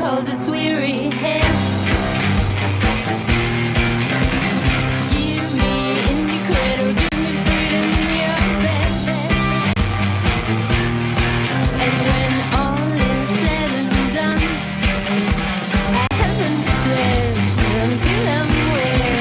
holds its weary hand. Give me in your cradle, give me freedom in your bed. And when all is said and done, I haven't lived until I'm wed.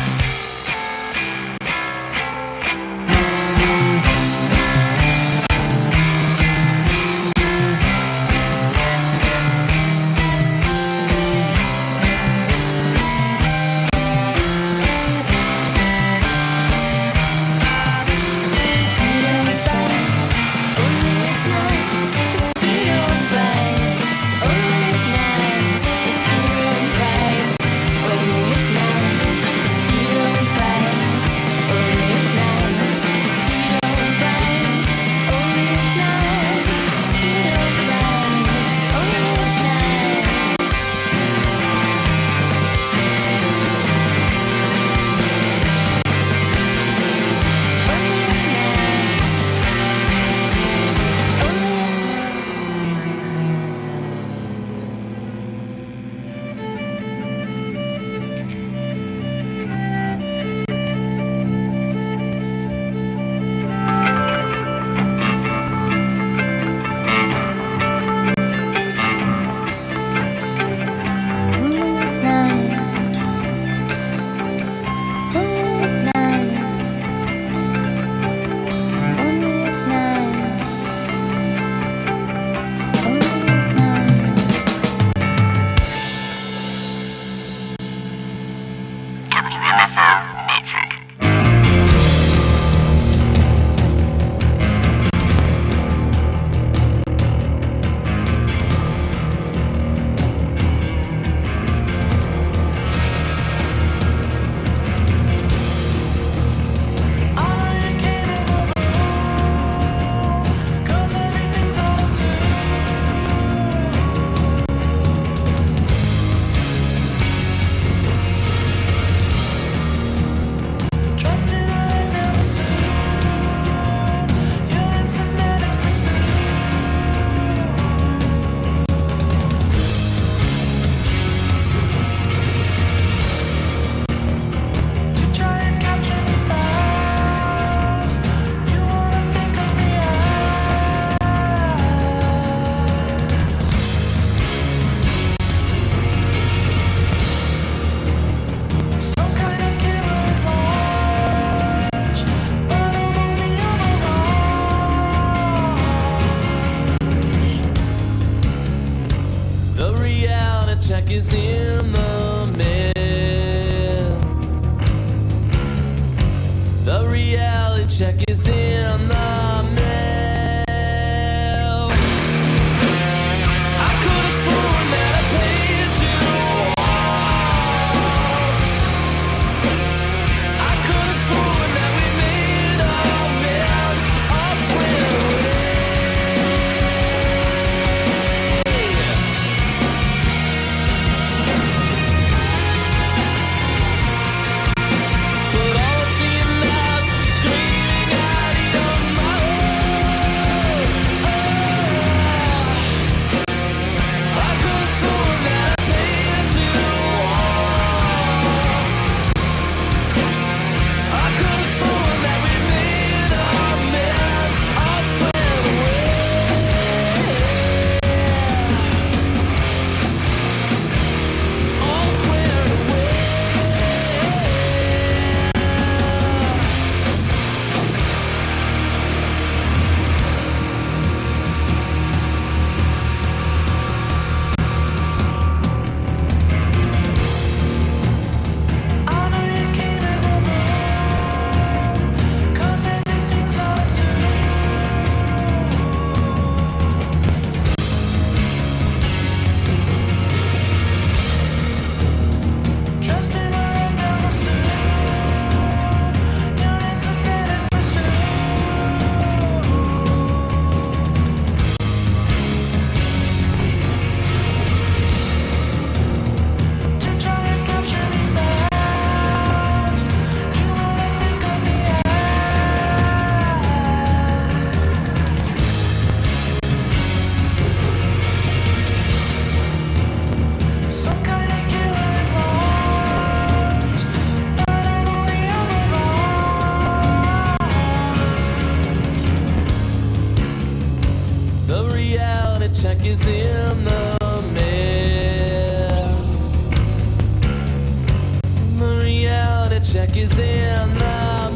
check is in the mail. The reality check is in the mail. I could have sworn that I paid you off. I could have sworn that we made amends. I swear. But all I see in lies screaming out your mind. The reality check is in the mail. The reality check is in the mail.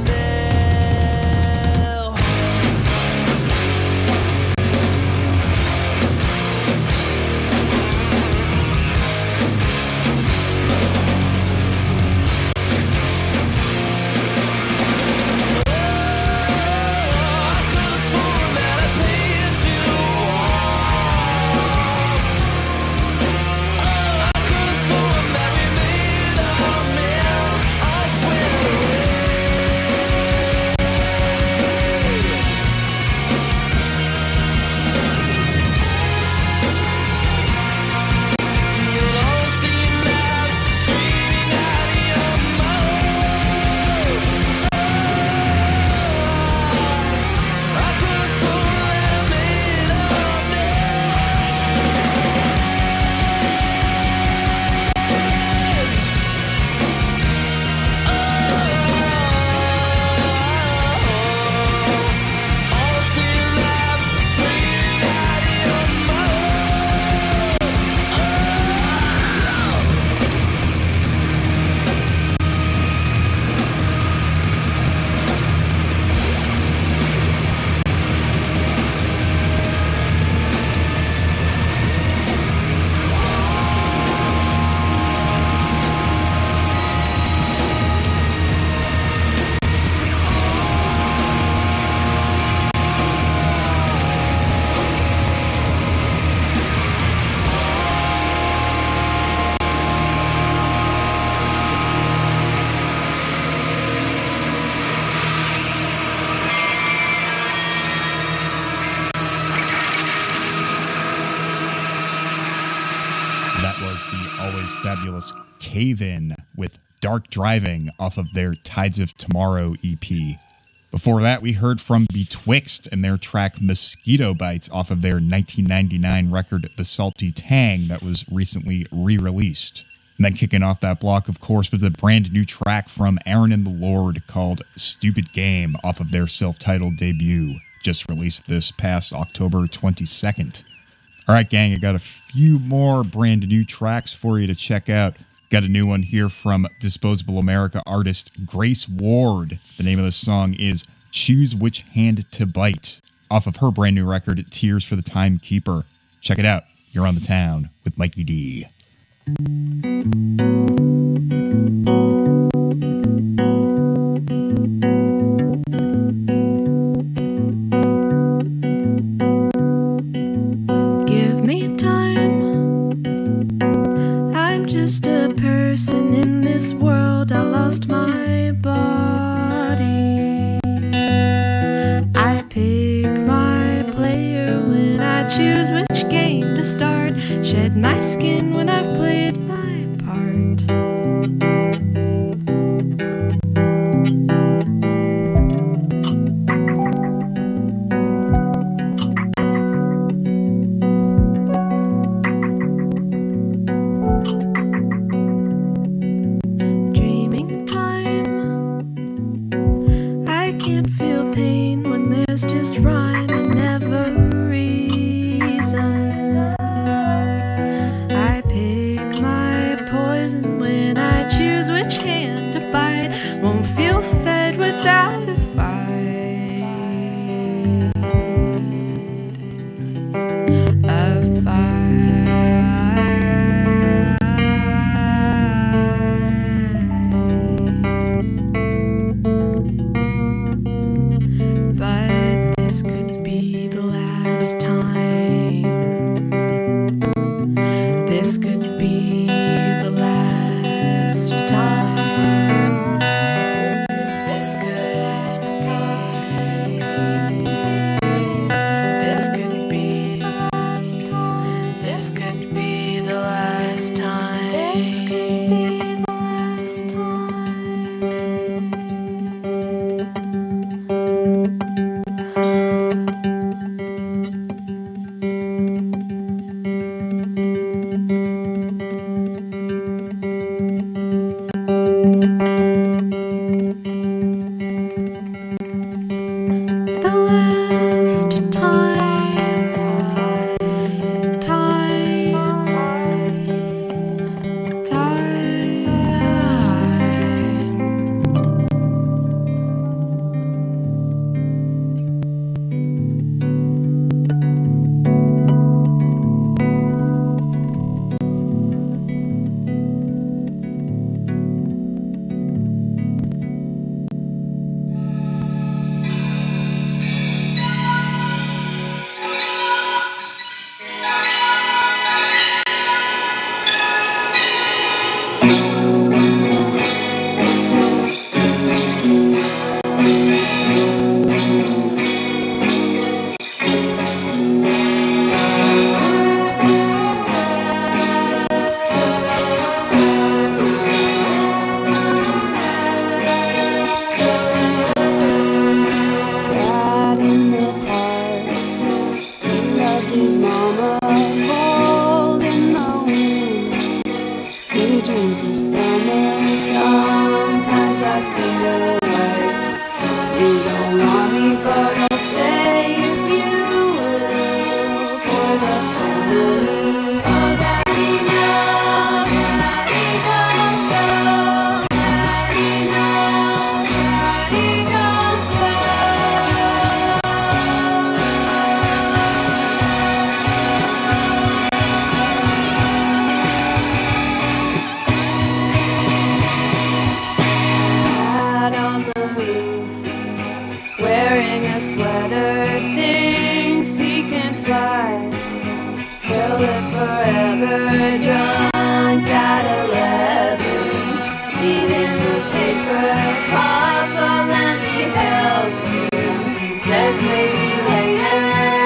Fabulous Cave In with Dark Driving off of their Tides of Tomorrow EP. Before that, we heard from Betwixt and their track Mosquito Bites off of their 1999 record The Salty Tang that was recently re-released. And then kicking off that block, of course, was a brand new track from Aaron and the Lord called Stupid Game off of their self-titled debut, just released this past October 22nd. All right, gang, I got a few more brand new tracks for you to check out. Got a new one here from Disposable America artist Grace Ward. The name of the song is Choose Which Hand to Bite, off of her brand new record, Tears for the Timekeeper. Check it out. You're on the town with Mikey D. Just a person in this world. I lost my body. I pick my player when I choose which game to start. Shed my skin when I've played my part. Just rhyme and never reason. I pick my poison when I choose which hand to bite. Won't feel fed without a fight. A fight. But this could be the last time. This could be the last time. This could be. This could be. This could be the last time. This could be the last time. hears his mama cold in the wind. He dreams of summer. Sometimes I feel like you don't want me, but I'll stay if you will for the family. Oh, Daddy, no, Daddy, don't go. Daddy, no, Daddy, don't go. Out on the roof, wearing a sweater, thinks he can fly. He'll live forever, drunk at 11, reading the paper. Papa, let me help you. He says maybe later.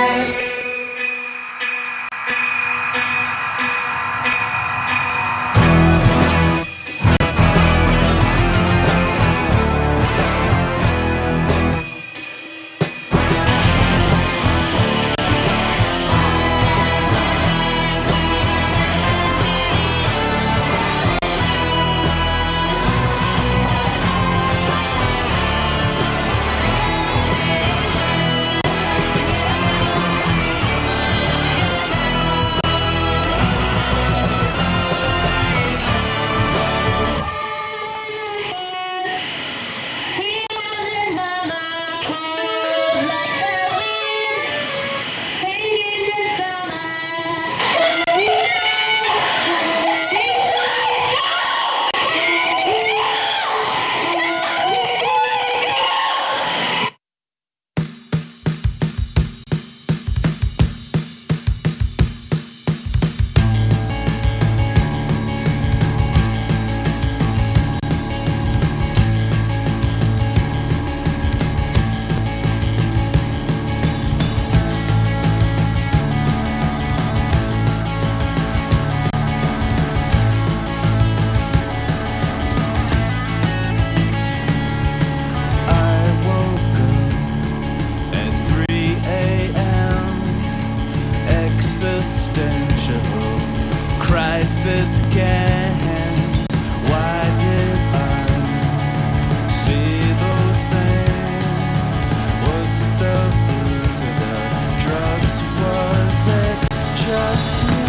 Crisis again. Why did I see those things? Was it the booze or the drugs? Was it just me?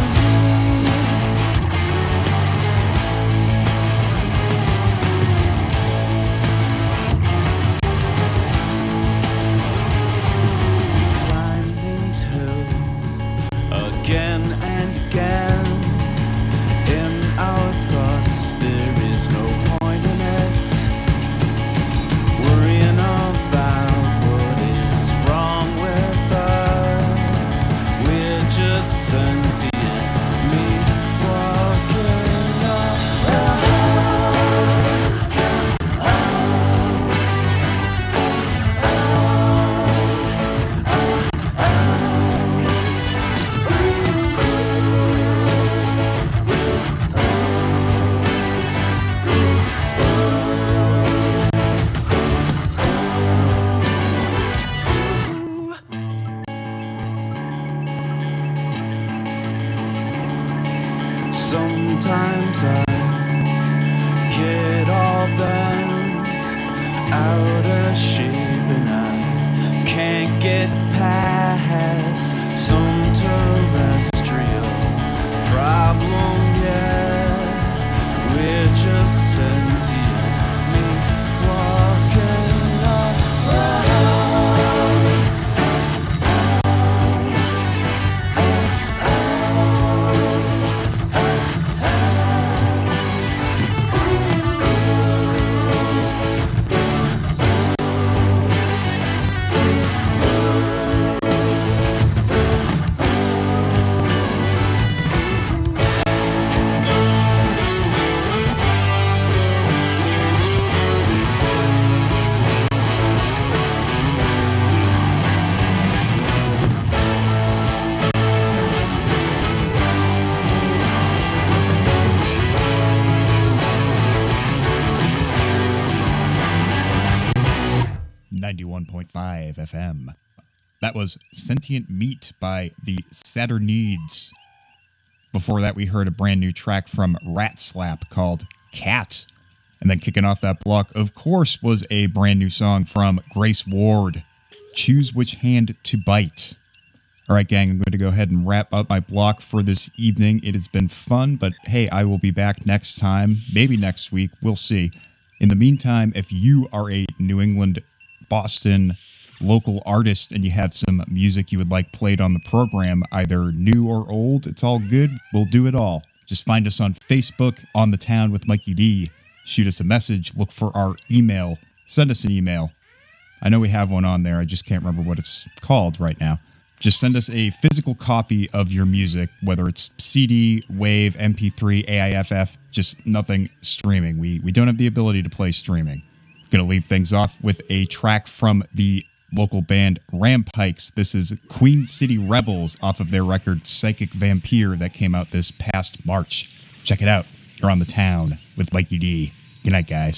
Climb these hills again and again. In our thoughts, there is no point in it. Worrying about what is wrong with us. We're just sentient, me walking sometimes I get all bent, out of shape, and I can't get past some terrestrial problem yet. We're just sentient, me walking .5 FM. That was Sentient Meat by the Saturnids. Before that, we heard a brand new track from Rat Slap called Cat. And then kicking off that block, of course, was a brand new song from Grace Ward, Choose Which Hand to Bite. All right, gang, I'm going to go ahead and wrap up my block for this evening. It has been fun, but hey, I will be back next time, maybe next week. We'll see. In the meantime, if you are a New England, Boston local artist and you have some music you would like played on the program, either new or old, it's all good. We'll do it all. Just find us on Facebook, On the Town with Mikey D. Shoot us a message, look for our email, send us an email. I know we have one on there, I just can't remember what it's called right now. Just send us a physical copy of your music, whether it's CD, WAV, MP3, AIFF, just nothing streaming. We don't have the ability to play streaming. Gonna leave things off with a track from the local band Rampikes. This is Queen City Rebels off of their record Psychic Vampire that came out this past March. Check it out. You're on the town with Mikey D. Good night, guys.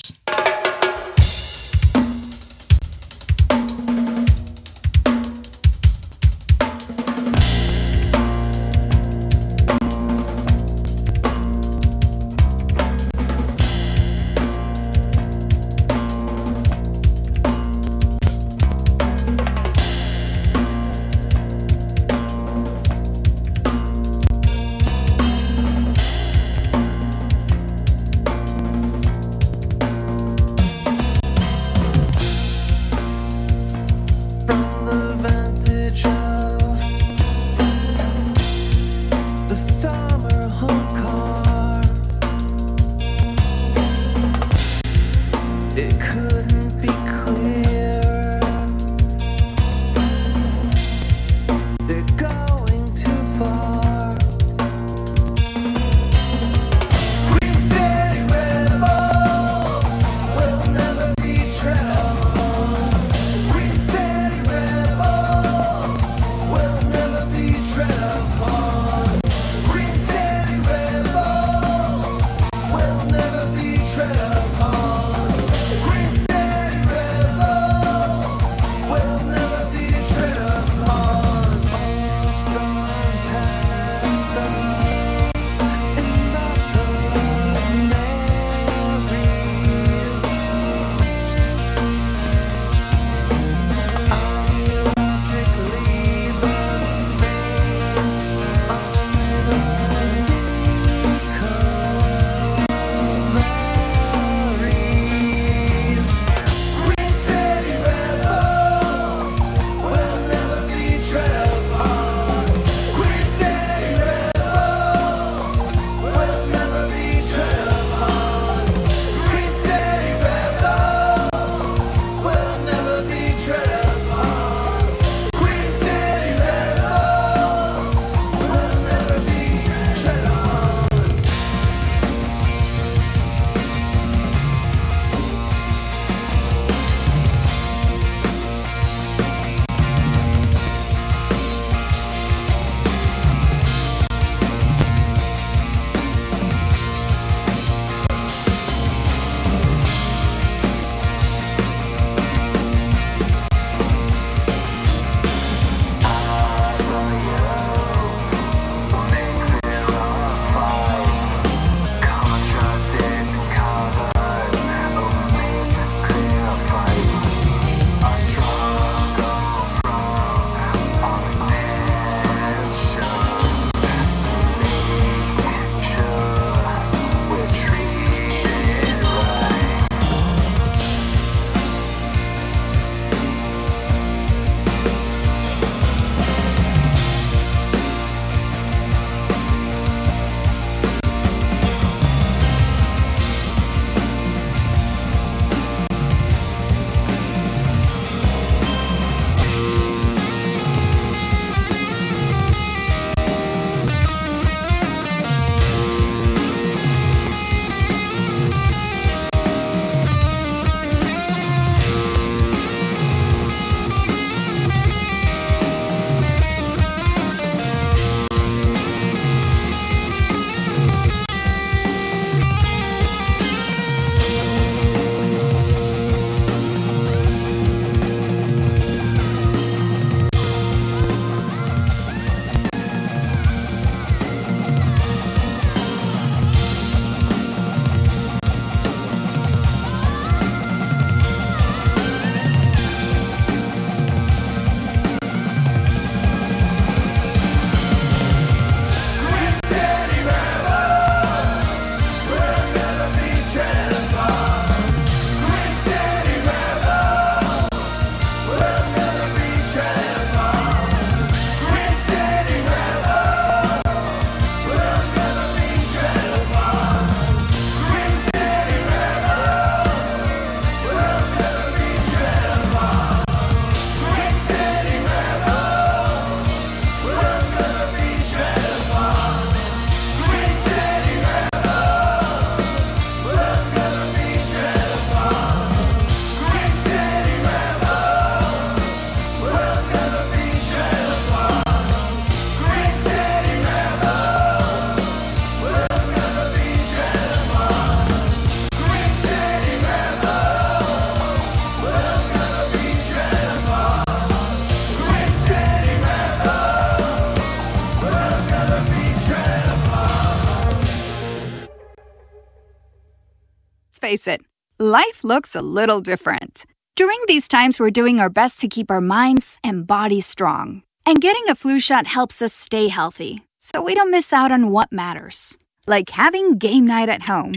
face it, life looks a little different. During these times, we're doing our best to keep our minds and bodies strong. And getting a flu shot helps us stay healthy, so we don't miss out on what matters. Like having game night at home.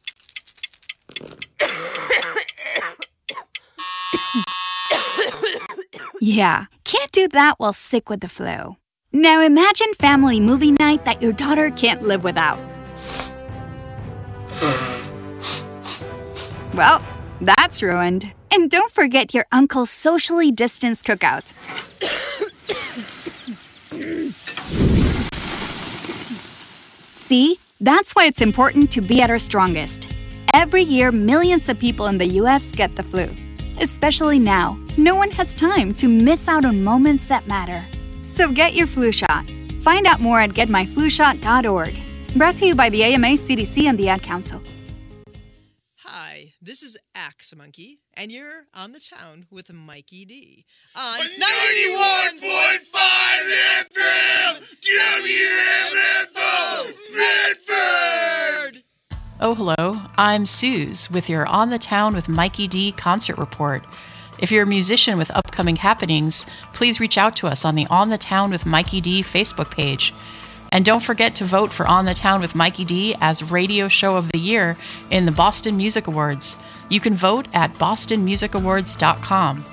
Yeah, can't do that while sick with the flu. Now imagine family movie night that your daughter can't live without. Well, that's ruined. And don't forget your uncle's socially distanced cookout. See? That's why it's important to be at our strongest. Every year, millions of people in the U.S. get the flu. Especially now, no one has time to miss out on moments that matter. So get your flu shot. Find out more at getmyflushot.org. Brought to you by the AMA, CDC, and the Ad Council. Hi, this is Axe Monkey, and you're on the town with Mikey D. On 91.5 FM, WMFO, Medford! Oh, hello. I'm Suze with your On the Town with Mikey D concert report. If you're a musician with upcoming happenings, please reach out to us on the On the Town with Mikey D Facebook page. And don't forget to vote for On the Town with Mikey D as Radio Show of the Year in the Boston Music Awards. You can vote at bostonmusicawards.com.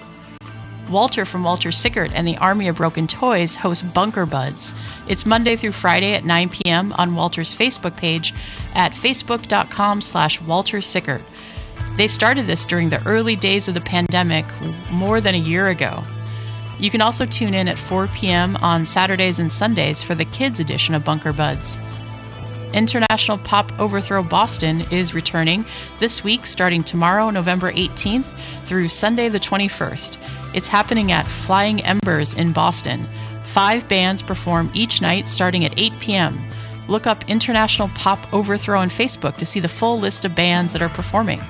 Walter from Walter Sickert and the Army of Broken Toys host Bunker Buds. It's Monday through Friday at 9 p.m. on Walter's Facebook page at facebook.com/Walter Sickert. They started this during the early days of the pandemic more than a year ago. You can also tune in at 4 p.m. on Saturdays and Sundays for the kids' edition of Bunker Buds. International Pop Overthrow Boston is returning this week starting tomorrow, November 18th through Sunday the 21st. It's happening at Flying Embers in Boston. 5 bands perform each night starting at 8 p.m. Look up International Pop Overthrow on Facebook to see the full list of bands that are performing.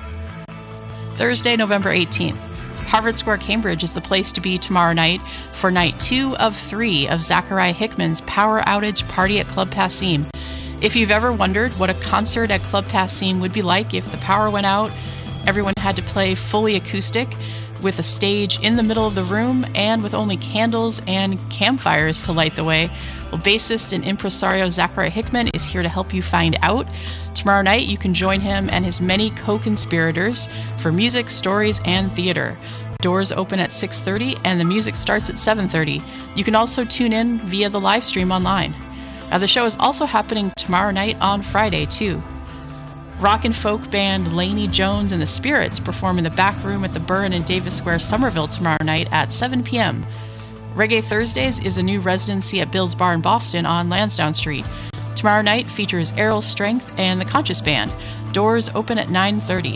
Thursday, November 18th. Harvard Square, Cambridge is the place to be tomorrow night for night 2 of 3 of Zachariah Hickman's Power Outage Party at Club Passim. If you've ever wondered what a concert at Club Passim would be like if the power went out, everyone had to play fully acoustic with a stage in the middle of the room and with only candles and campfires to light the way, well, bassist and impresario Zachariah Hickman is here to help you find out. Tomorrow night, you can join him and his many co-conspirators for music, stories, and theater. Doors open at 6:30 and the music starts at 7:30. You can also tune in via the live stream online. Now, the show is also happening tomorrow night on Friday, too. Rock and folk band Laney Jones and the Spirits perform in the back room at the Burn in Davis Square, Somerville tomorrow night at 7 p.m. Reggae Thursdays is a new residency at Bill's Bar in Boston on Lansdowne Street. Tomorrow night features Errol Strength and the Conscious Band. Doors open at 9:30.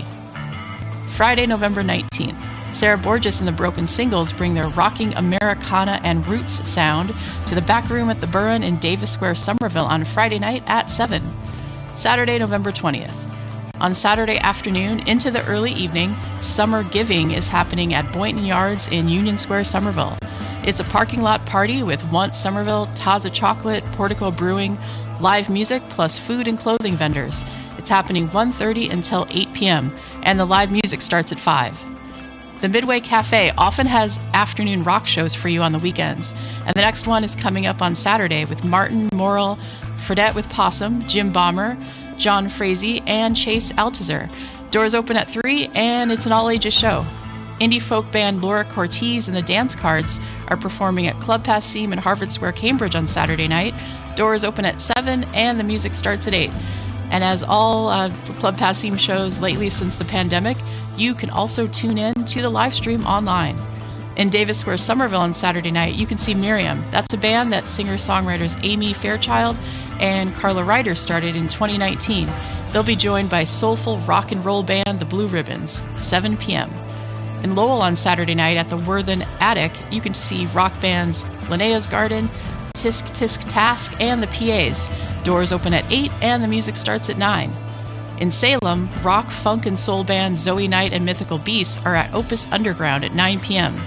Friday, November 19th. Sarah Borges and the Broken Singles bring their rocking Americana and roots sound to the back room at the Burn in Davis Square, Somerville on Friday night at 7. Saturday, November 20th. On Saturday afternoon into the early evening, Summer Giving is happening at Boynton Yards in Union Square, Somerville. It's a parking lot party with Want Somerville, Taza Chocolate, Portico Brewing, live music, plus food and clothing vendors. It's happening 1:30 until 8 p.m., and the live music starts at 5. The Midway Cafe often has afternoon rock shows for you on the weekends, and the next one is coming up on Saturday with Martin Morrill, Fredette with Possum, Jim Bomber, John Frazee, and Chase Altuzer. Doors open at 3, and it's an all-ages show. Indie folk band Laura Cortez and the Dance Cards are performing at Club Passim in Harvard Square, Cambridge on Saturday night. Doors open at 7, and the music starts at 8. And as all Club Passim shows lately since the pandemic, you can also tune in to the live stream online. In Davis Square, Somerville on Saturday night, you can see Miriam. That's a band that singer-songwriters Amy Fairchild and Carla Ryder started in 2019. They'll be joined by soulful rock and roll band The Blue Ribbons, 7 p.m. In Lowell on Saturday night at the Worthen Attic, you can see rock bands Linnea's Garden, Tisk Tisk Task, and the PAs. Doors open at 8 and the music starts at 9. In Salem, rock, funk, and soul band Zoe Knight and Mythical Beasts are at Opus Underground at 9 p.m.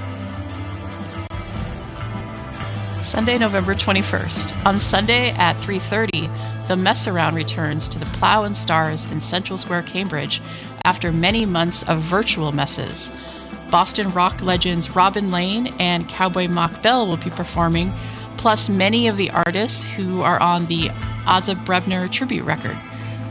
Sunday, November 21st. On Sunday at 3:30, the Mess Around returns to the Plough and Stars in Central Square, Cambridge. after many months of virtual messes. Boston rock legends Robin Lane and Cowboy Mock Bell will be performing, plus many of the artists who are on the Asa Brebner tribute record.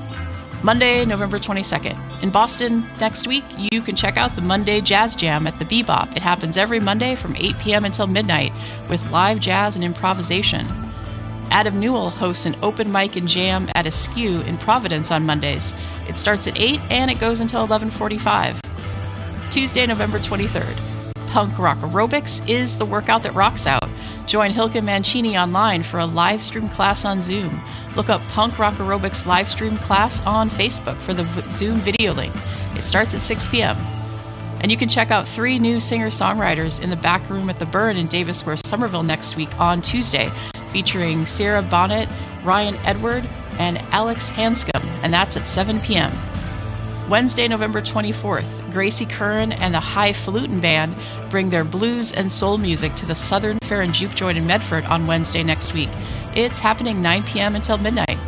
Monday, November 22nd. In Boston next week, you can check out the Monday Jazz Jam at the Bebop. It happens every Monday from 8 p.m. until midnight with live jazz and improvisation. Adam Newell hosts an open mic and jam at Askew in Providence on Mondays. It starts at 8 and it goes until 11:45. Tuesday, November 23rd. Punk Rock Aerobics is the workout that rocks out. Join Hilke Mancini online for a live stream class on Zoom. Look up Punk Rock Aerobics live stream class on Facebook for the Zoom video link. It starts at 6 p.m. And you can check out 3 new singer-songwriters in the back room at the Burn in Davis Square, Somerville next week on Tuesday, featuring Sarah Bonnet, Ryan Edward, and Alex Hanscom, and that's at 7 p.m. Wednesday, November 24th, Gracie Curran and the Highfalutin Band bring their blues and soul music to the Southern Fair and Juke Joint in Medford on Wednesday next week. It's happening 9 p.m. until midnight.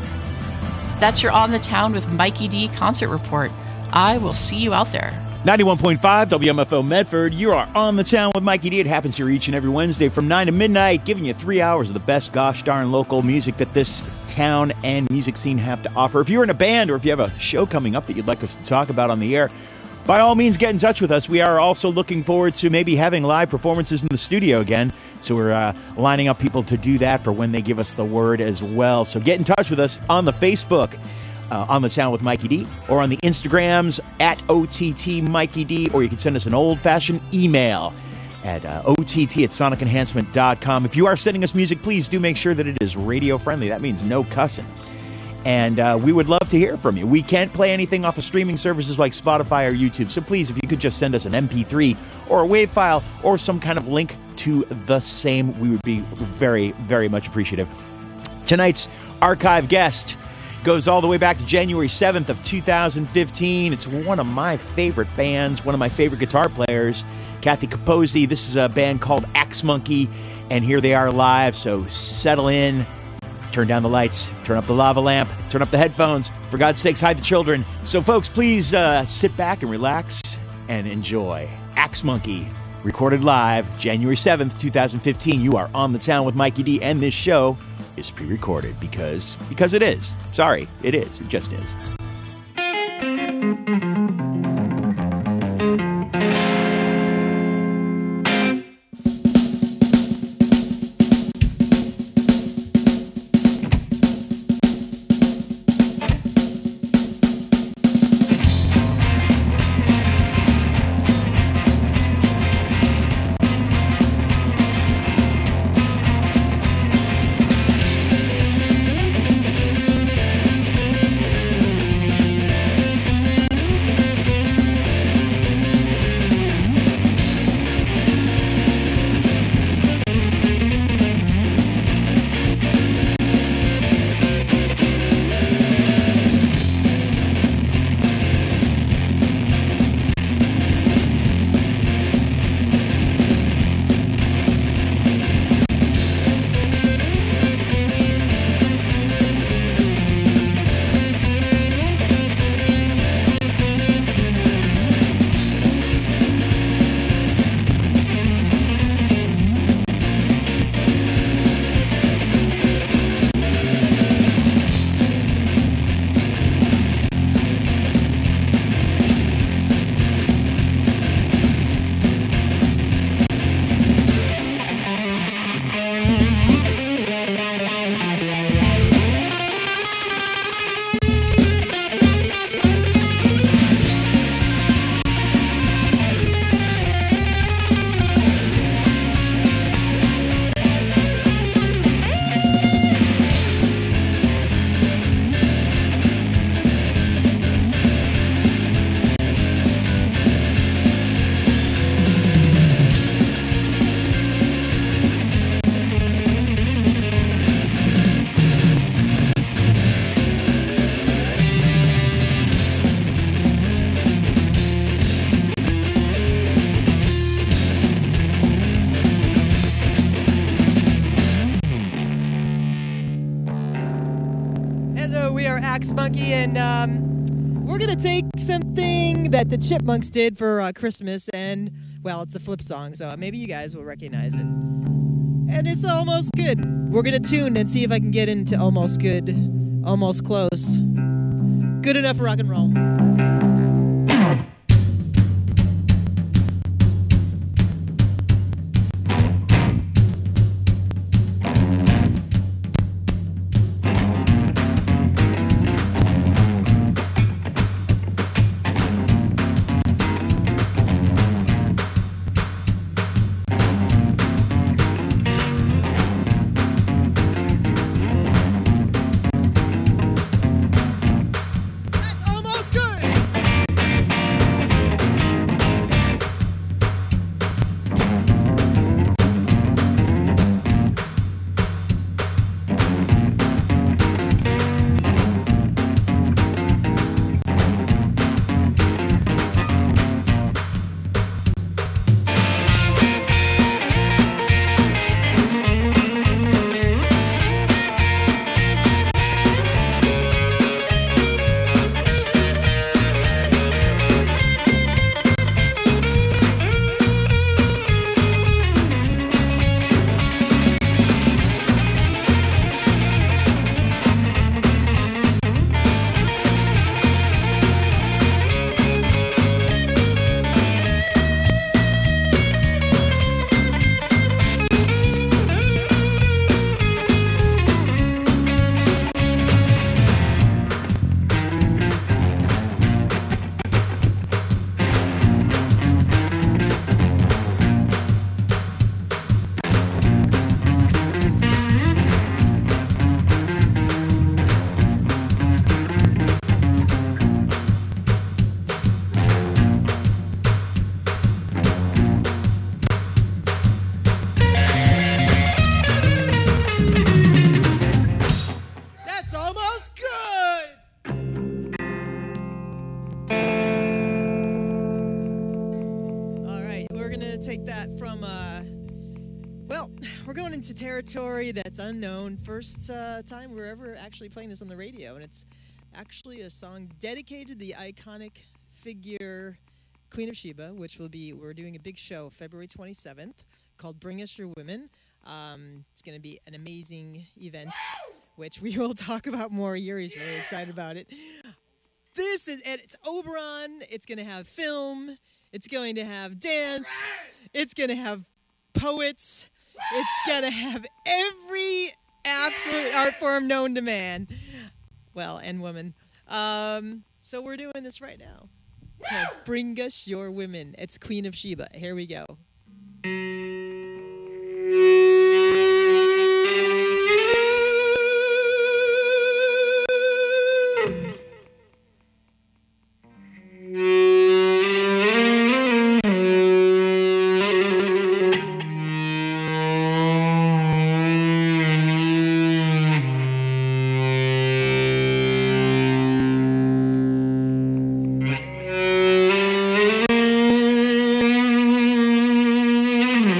That's your On the Town with Mikey D concert report. I will see you out there. 91.5 WMFO Medford, you are On the Town with Mikey D. It happens here each and every Wednesday from 9 to midnight, giving you 3 hours of the best gosh darn local music that this town and music scene have to offer. If you're in a band or if you have a show coming up that you'd like us to talk about on the air, by all means get in touch with us. We are also looking forward to maybe having live performances in the studio again, so we're lining up people to do that for when they give us the word as well. So get in touch with us on the Facebook, On the Town with Mikey D, or on the Instagrams at OTT Mikey D, or you can send us an old-fashioned email at ott@sonicenhancement.com. If you are sending us music, please do make sure that it is radio-friendly. That means no cussing. And we would love to hear from you. We can't play anything off of streaming services like Spotify or YouTube, so please, if you could just send us an MP3 or a WAV file or some kind of link to the same, we would be very, very much appreciative. Tonight's archive guest goes all the way back to January 7th of 2015. It's one of my favorite bands, one of my favorite guitar players, Kathy Capozzi. This is a band called Axe Monkey, and here they are live, so settle in, turn down the lights, turn up the lava lamp, turn up the headphones. For God's sakes, hide the children. So folks, please sit back and relax and enjoy Axe Monkey, recorded live January 7th, 2015. You are On the Town with Mikey D, and this show is pre-recorded because it is. Sorry, it is. It just is. Axe Monkey, and we're going to take something that the Chipmunks did for Christmas, and, well, it's a flip song, so maybe you guys will recognize it. And it's almost good. We're going to tune and see if I can get into almost good, almost close. Good enough for rock and roll. Into territory that's unknown. First time we're ever actually playing this on the radio, and it's actually a song dedicated to the iconic figure Queen of Sheba, which we're doing a big show February 27th called Bring Us Your Women. It's going to be an amazing event, which we will talk about more. Yuri's really excited about it. It's Oberon. It's going to have film. It's going to have dance. It's going to have poets. It's going to have every absolute art form known to man. Well, and woman. So we're doing this right now. Called Bring Us Your Women. It's Queen of Sheba. Here we go. Mm-hmm.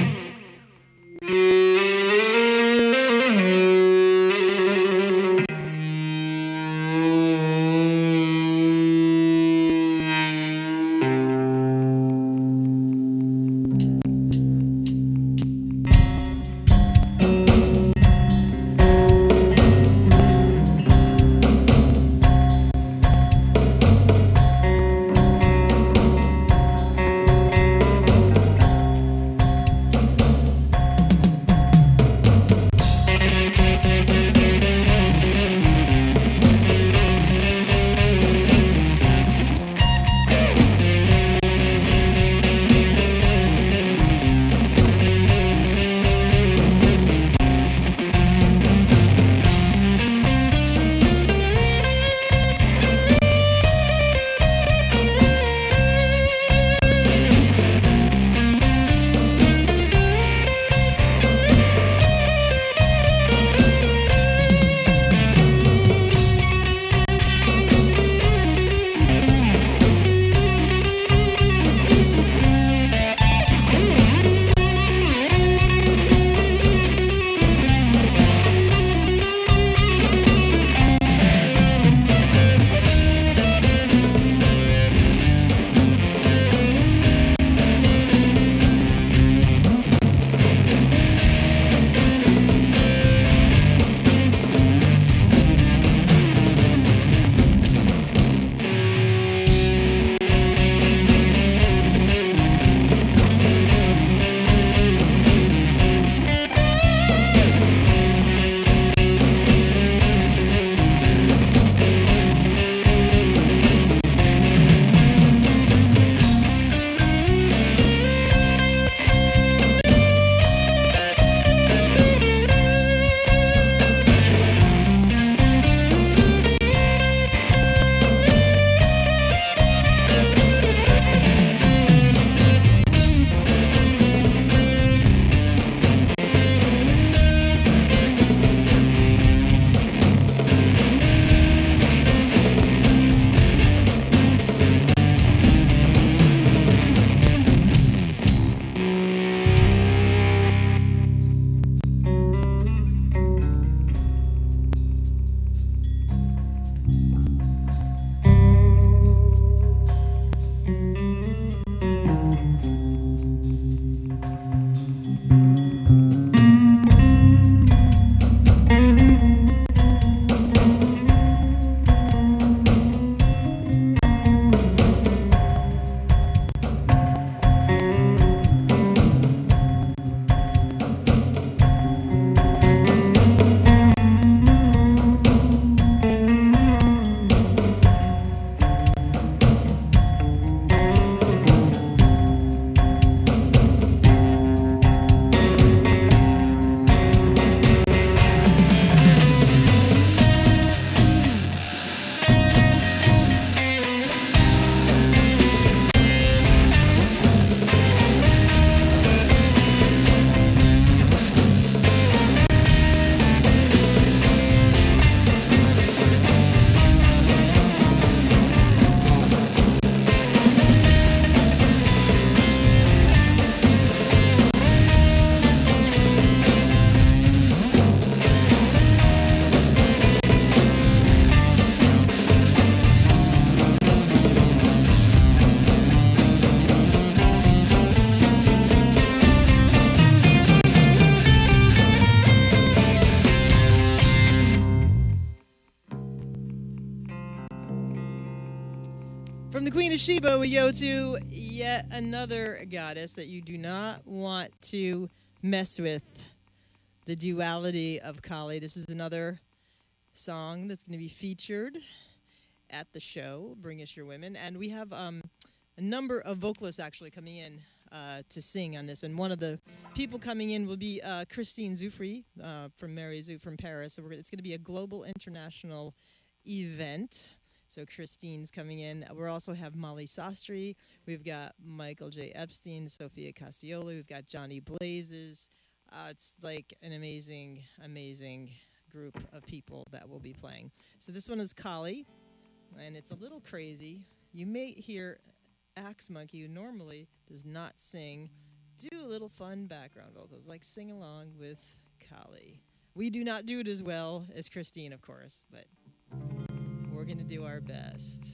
From the Queen of Sheba, we go to yet another goddess that you do not want to mess with. The duality of Kali. This is another song that's going to be featured at the show, Bring Us Your Women. And we have a number of vocalists actually coming in to sing on this. And one of the people coming in will be Christine Zoufri from Mary Zou from Paris. So it's going to be a global international event. So Christine's coming in. We also have Molly Sastry. We've got Michael J. Epstein, Sophia Cassioli. We've got Johnny Blazes. It's like an amazing, amazing group of people that will be playing. So this one is Kali, and it's a little crazy. You may hear Axe Monkey, who normally does not sing, do a little fun background vocals, like sing along with Kali. We do not do it as well as Christine, of course, but we're going to do our best.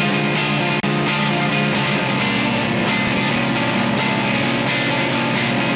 Thank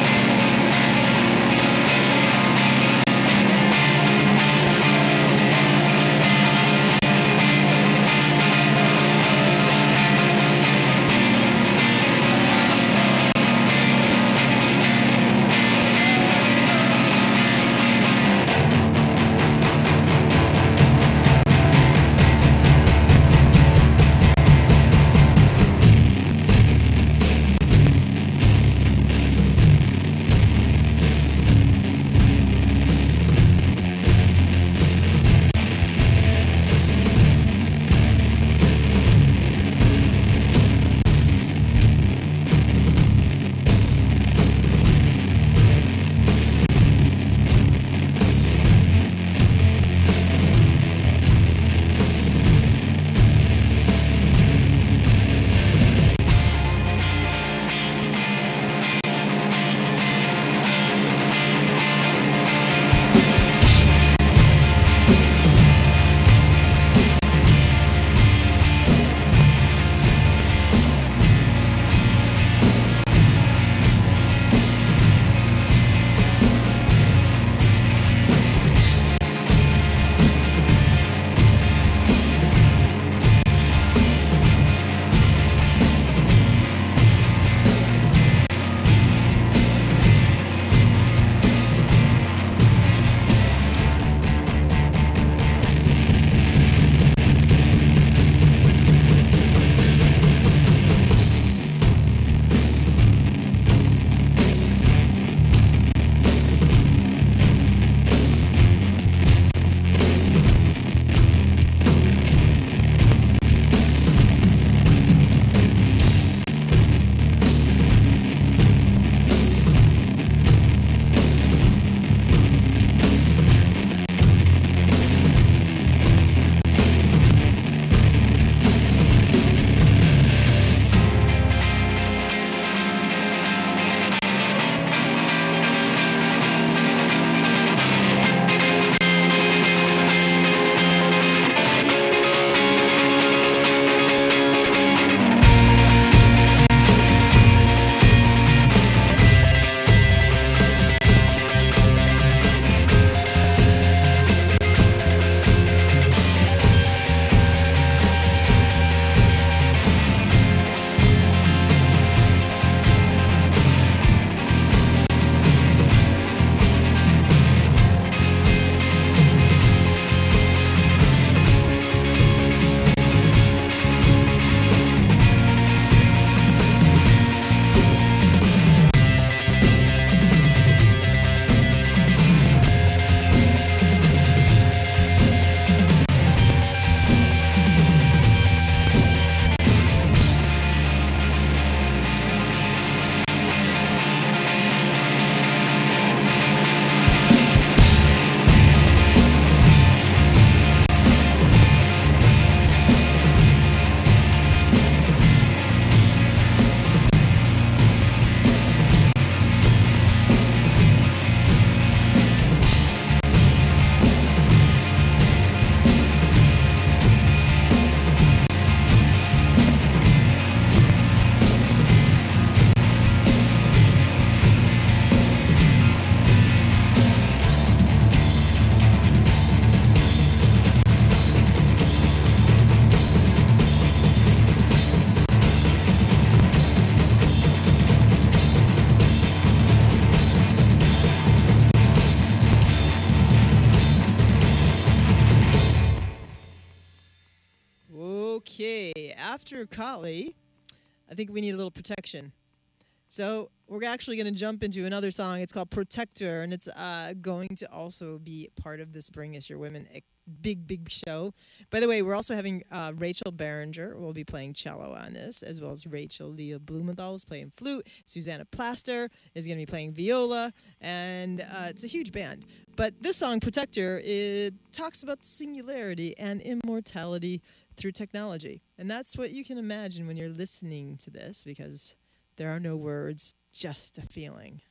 after Kali, I think we need a little protection. So we're actually going to jump into another song. It's called Protector, and it's going to also be part of this Bring Us Your Women big show. By the way, we're also having Rachel Berenger will be playing cello on this, as well as Rachel Leah Blumenthal is playing flute. Susanna Plaster is going to be playing viola, and it's a huge band. But this song, Protector, it talks about singularity and immortality through technology. And that's what you can imagine when you're listening to this, because there are no words, just a feeling.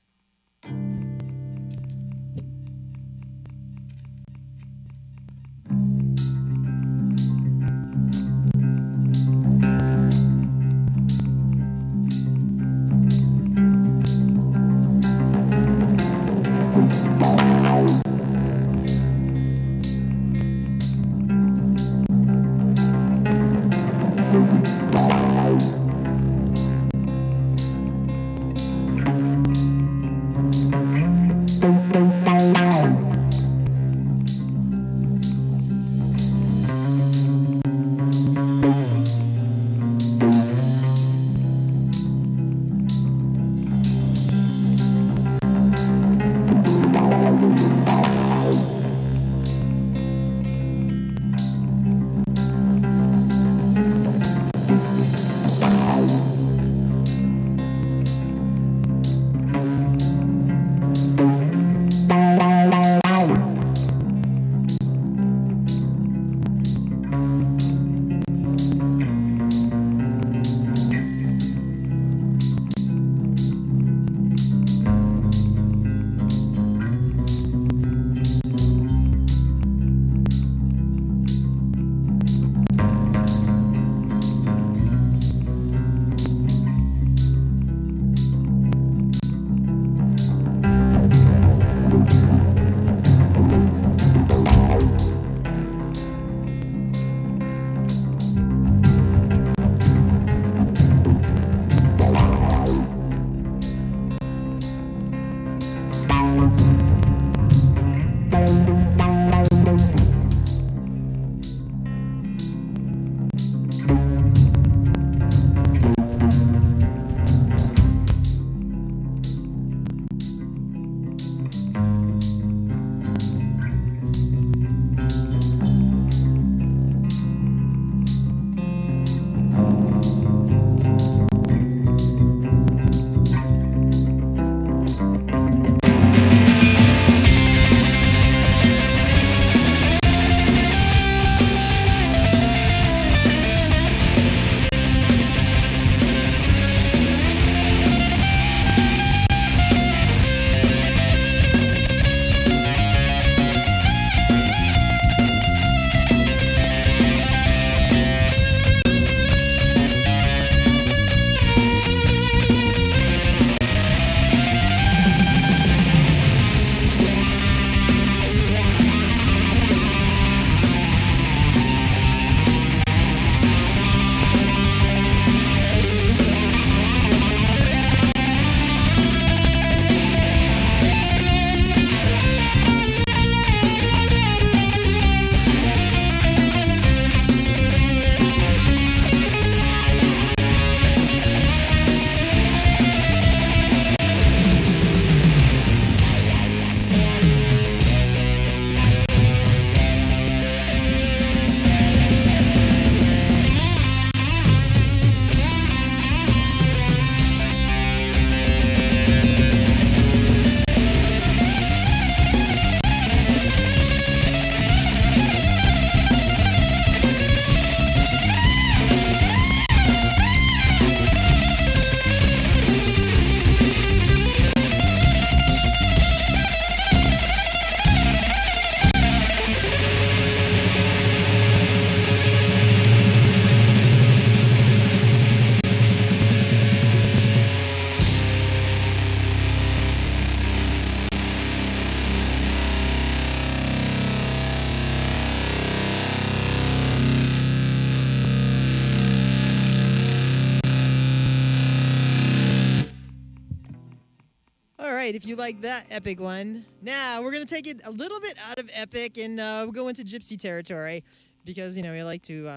right, if you like that epic one. Now, we're going to take it a little bit out of epic and we'll go into gypsy territory because, you know, we like to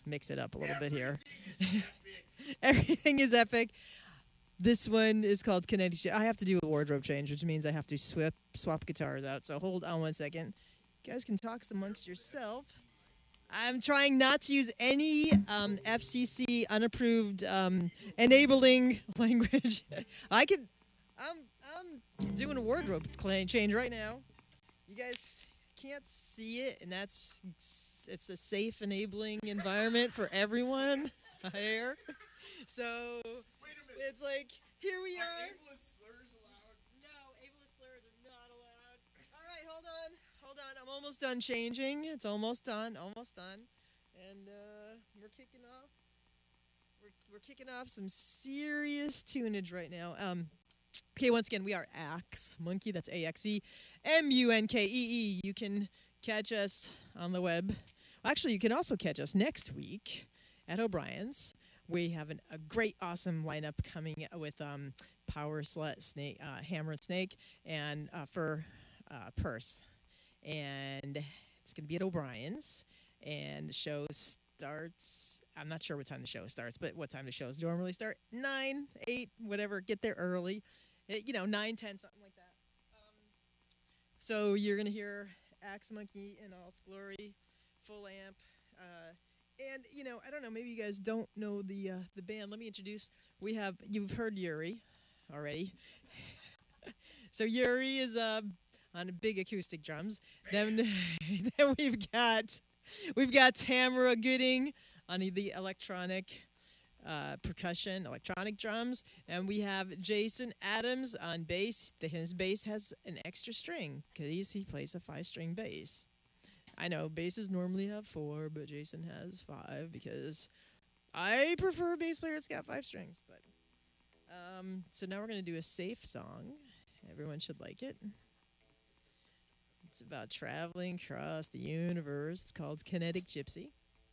mix it up a little bit here. Everything is epic. This one is called Kinetic. I have to do a wardrobe change, which means I have to swap guitars out. So hold on one second. You guys can talk amongst yourself. I'm trying not to use any FCC unapproved enabling language. I'm doing a wardrobe change right now. You guys can't see it, and it's a safe, enabling environment for everyone here. So it's like, here we are. Are ableist slurs allowed? No, ableist slurs are not allowed. All right, hold on. I'm almost done changing. It's almost done. And we're kicking off. We're kicking off some serious tunage right now. Okay, once again, we are Axe Monkey. That's AXE MUNKEE. You can catch us on the web. Actually, you can also catch us next week at O'Brien's. We have a great, awesome lineup coming with Power Slut, Snake, Hammer and Snake, and for Purse. And it's going to be at O'Brien's. And the show starts, I'm not sure what time the show starts, but what time the shows normally start? 9, 8, whatever. Get there early. 9, 10, something like that. So you're going to hear Axe Monkey in all its glory, full amp. And, I don't know, maybe you guys don't know the band. Let me introduce. You've heard Yuri already. So Yuri is on big acoustic drums. Then we've got Tamara Gooding on the electronic percussion, electronic drums. And we have Jason Adams on bass. His bass has an extra string because he plays a 5-string bass. I know basses normally have 4, but Jason has 5 because I prefer a bass player that's got 5 strings. But so now we're going to do a safe song. Everyone should like it. It's about traveling across the universe. It's called Kinetic Gypsy.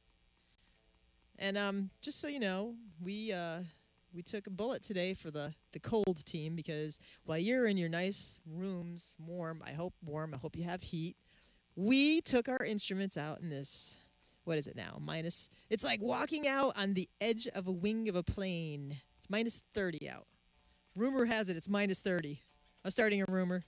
And just so you know, we took a bullet today for the cold team because while you're in your nice rooms, warm, I hope you have heat, we took our instruments out in this, what is it now? It's like walking out on the edge of a wing of a plane. It's minus 30 out. Rumor has it it's minus 30. I'm starting a rumor.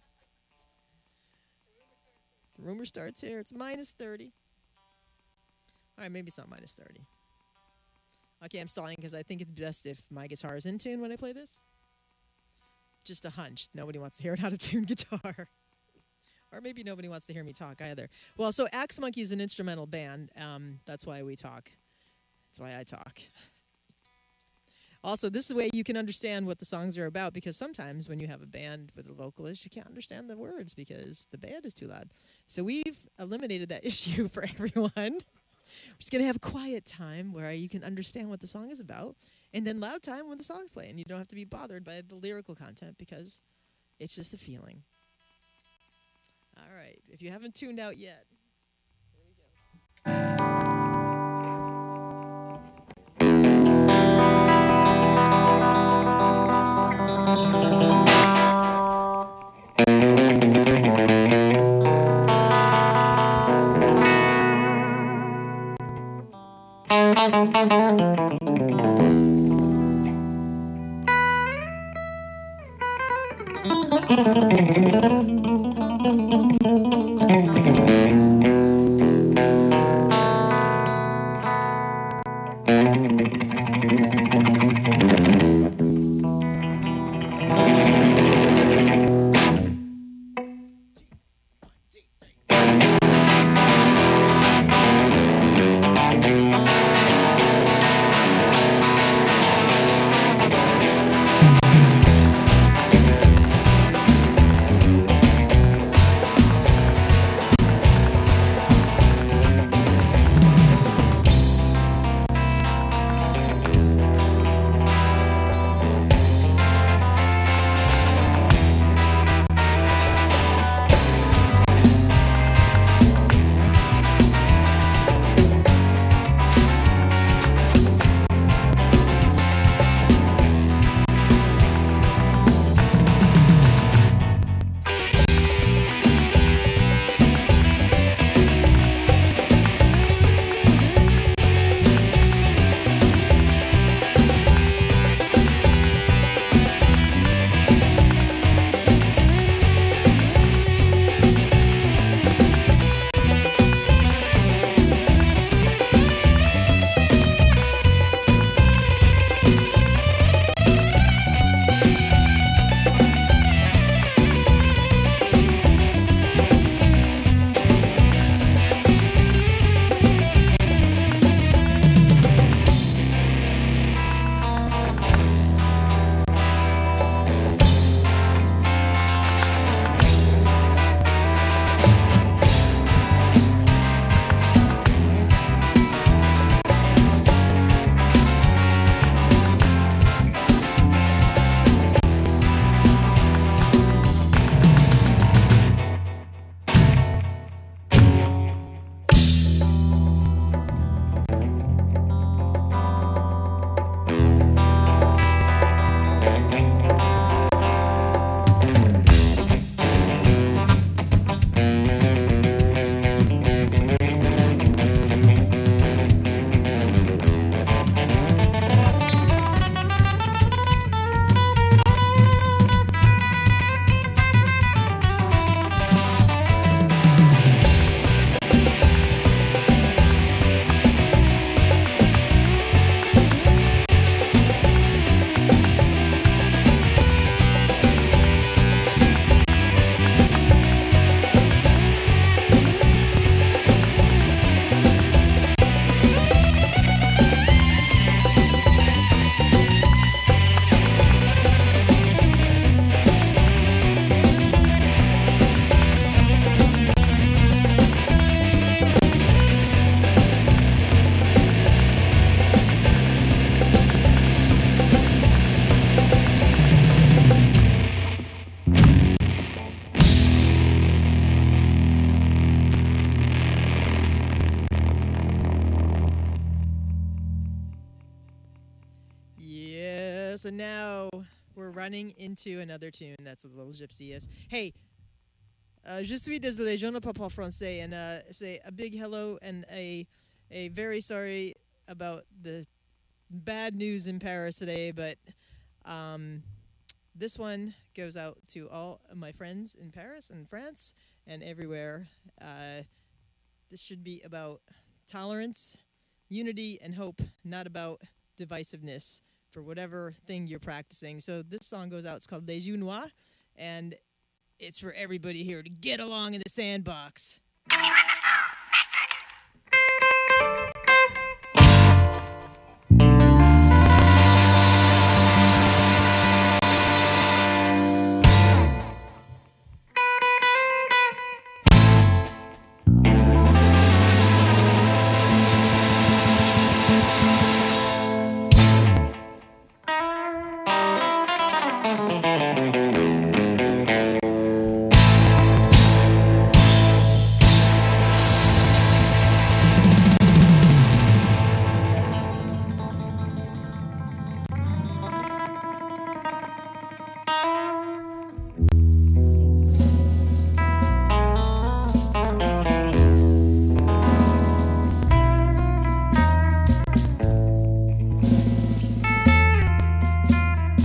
The rumor starts here. It's minus 30. All right, maybe it's not minus 30. Okay, I'm stalling because I think it's best if my guitar is in tune when I play this. Just a hunch. Nobody wants to hear an out-of-tune guitar. Or maybe nobody wants to hear me talk either. Well, so Axe Monkey is an instrumental band. That's why we talk. That's why I talk. Also, this is the way you can understand what the songs are about, because sometimes when you have a band with a vocalist, you can't understand the words because the band is too loud. So we've eliminated that issue for everyone. We're just going to have quiet time where you can understand what the song is about, and then loud time when the song's playing. You don't have to be bothered by the lyrical content because it's just a feeling. All right, if you haven't tuned out yet, here we go. So now we're running into another tune. That's a little gypsy. Yes. Hey, je suis désolé, je ne parle pas français, and say a big hello and a very sorry about the bad news in Paris today, but this one goes out to all of my friends in Paris and France and everywhere. This should be about tolerance, unity, and hope, not about divisiveness for whatever thing you're practicing. So this song goes out. It's called Les Yeux Noirs, and it's for everybody here to get along in the sandbox.